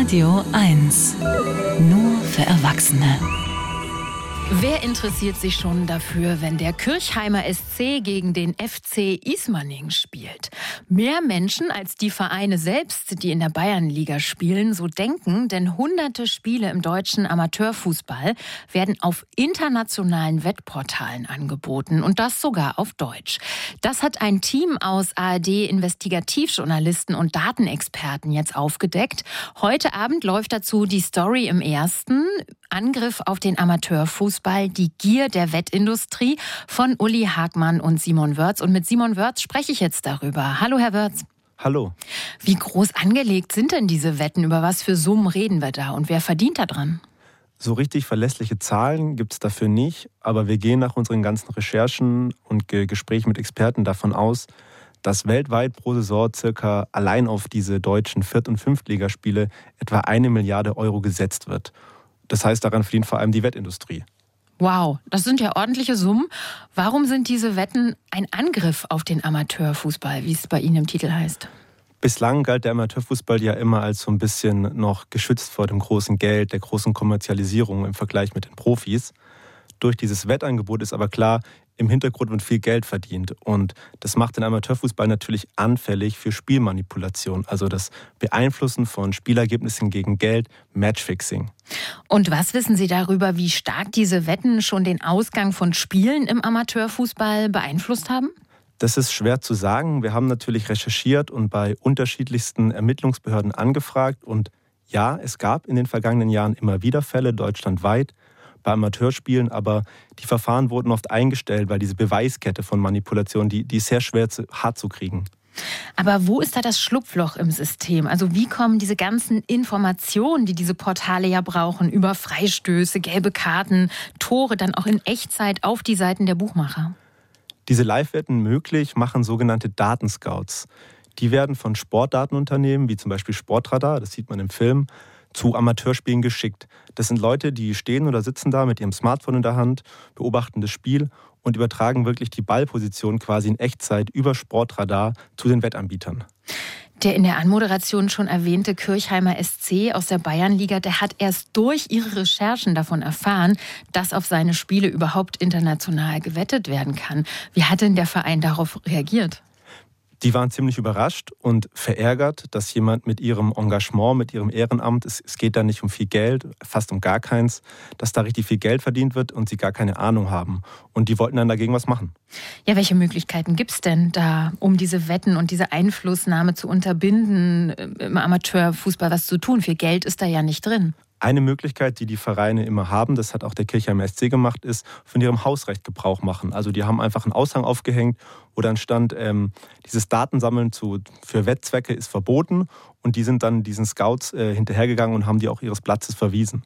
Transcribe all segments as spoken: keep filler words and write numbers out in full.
Radio eins. Nur für Erwachsene. Wer interessiert sich schon dafür, wenn der Kirchheimer S C gegen den F C Ismaning spielt? Mehr Menschen als die Vereine selbst, die in der Bayernliga spielen, so denken, denn hunderte Spiele im deutschen Amateurfußball werden auf internationalen Wettportalen angeboten und das sogar auf Deutsch. Das hat ein Team aus A R D-Investigativjournalisten und Datenexperten jetzt aufgedeckt. Heute Abend läuft dazu die Story im Ersten. Angriff auf den Amateurfußball, die Gier der Wettindustrie von Uli Hagmann und Simon Wörz. Und mit Simon Wörz spreche ich jetzt darüber. Hallo, Herr Wörz. Hallo. Wie groß angelegt sind denn diese Wetten? Über was für Summen reden wir da? Und wer verdient da dran? So richtig verlässliche Zahlen gibt es dafür nicht. Aber wir gehen nach unseren ganzen Recherchen und Ge- Gesprächen mit Experten davon aus, dass weltweit pro Saison circa allein auf diese deutschen Viert- und Fünftligaspiele etwa eine Milliarde Euro gesetzt wird. Das heißt, daran verdient vor allem die Wettindustrie. Wow, das sind ja ordentliche Summen. Warum sind diese Wetten ein Angriff auf den Amateurfußball, wie es bei Ihnen im Titel heißt? Bislang galt der Amateurfußball ja immer als so ein bisschen noch geschützt vor dem großen Geld, der großen Kommerzialisierung im Vergleich mit den Profis. Durch dieses Wettangebot ist aber klar, im Hintergrund wird viel Geld verdient. Und das macht den Amateurfußball natürlich anfällig für Spielmanipulation, also das Beeinflussen von Spielergebnissen gegen Geld, Matchfixing. Und was wissen Sie darüber, wie stark diese Wetten schon den Ausgang von Spielen im Amateurfußball beeinflusst haben? Das ist schwer zu sagen. Wir haben natürlich recherchiert und bei unterschiedlichsten Ermittlungsbehörden angefragt. Und ja, es gab in den vergangenen Jahren immer wieder Fälle deutschlandweit bei Amateurspielen, aber die Verfahren wurden oft eingestellt, weil diese Beweiskette von Manipulation, die, die ist sehr schwer zu, hart zu kriegen. Aber wo ist da das Schlupfloch im System? Also wie kommen diese ganzen Informationen, die diese Portale ja brauchen, über Freistöße, gelbe Karten, Tore dann auch in Echtzeit auf die Seiten der Buchmacher? Diese Live-Wetten möglich machen sogenannte Datenscouts. Die werden von Sportdatenunternehmen, wie zum Beispiel Sportradar, das sieht man im Film, zu Amateurspielen geschickt. Das sind Leute, die stehen oder sitzen da mit ihrem Smartphone in der Hand, beobachten das Spiel und übertragen wirklich die Ballposition quasi in Echtzeit über Sportradar zu den Wettanbietern. Der in der Anmoderation schon erwähnte Kirchheimer S C aus der Bayernliga, der hat erst durch ihre Recherchen davon erfahren, dass auf seine Spiele überhaupt international gewettet werden kann. Wie hat denn der Verein darauf reagiert? Die waren ziemlich überrascht und verärgert, dass jemand mit ihrem Engagement, mit ihrem Ehrenamt, es, es geht da nicht um viel Geld, fast um gar keins, dass da richtig viel Geld verdient wird und sie gar keine Ahnung haben. Und die wollten dann dagegen was machen. Ja, welche Möglichkeiten gibt es denn da, um diese Wetten und diese Einflussnahme zu unterbinden, im Amateurfußball was zu tun? Viel Geld ist da ja nicht drin. Eine Möglichkeit, die die Vereine immer haben, das hat auch der Kirchheimer S C gemacht, ist von ihrem Hausrecht Gebrauch machen. Also die haben einfach einen Aushang aufgehängt, wo dann stand, ähm, dieses Datensammeln zu, für Wettzwecke ist verboten. Und die sind dann diesen Scouts äh, hinterhergegangen und haben die auch ihres Platzes verwiesen.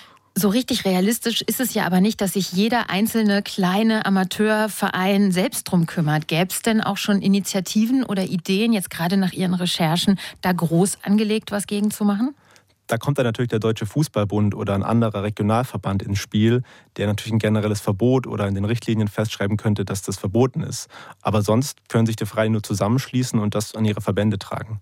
So richtig realistisch ist es ja aber nicht, dass sich jeder einzelne kleine Amateurverein selbst drum kümmert. Gäbe es denn auch schon Initiativen oder Ideen, jetzt gerade nach Ihren Recherchen, da groß angelegt was gegen zu machen? Da kommt dann natürlich der Deutsche Fußballbund oder ein anderer Regionalverband ins Spiel, der natürlich ein generelles Verbot oder in den Richtlinien festschreiben könnte, dass das verboten ist. Aber sonst können sich die Vereine nur zusammenschließen und das an ihre Verbände tragen.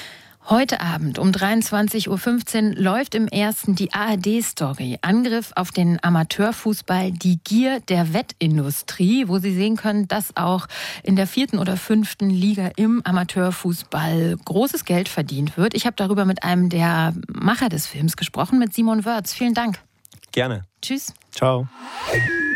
Heute Abend um dreiundzwanzig Uhr fünfzehn läuft im Ersten die A R D-Story. Angriff auf den Amateurfußball, die Gier der Wettindustrie, wo Sie sehen können, dass auch in der vierten oder fünften Liga im Amateurfußball großes Geld verdient wird. Ich habe darüber mit einem der Macher des Films gesprochen, mit Simon Wörz. Vielen Dank. Gerne. Tschüss. Ciao.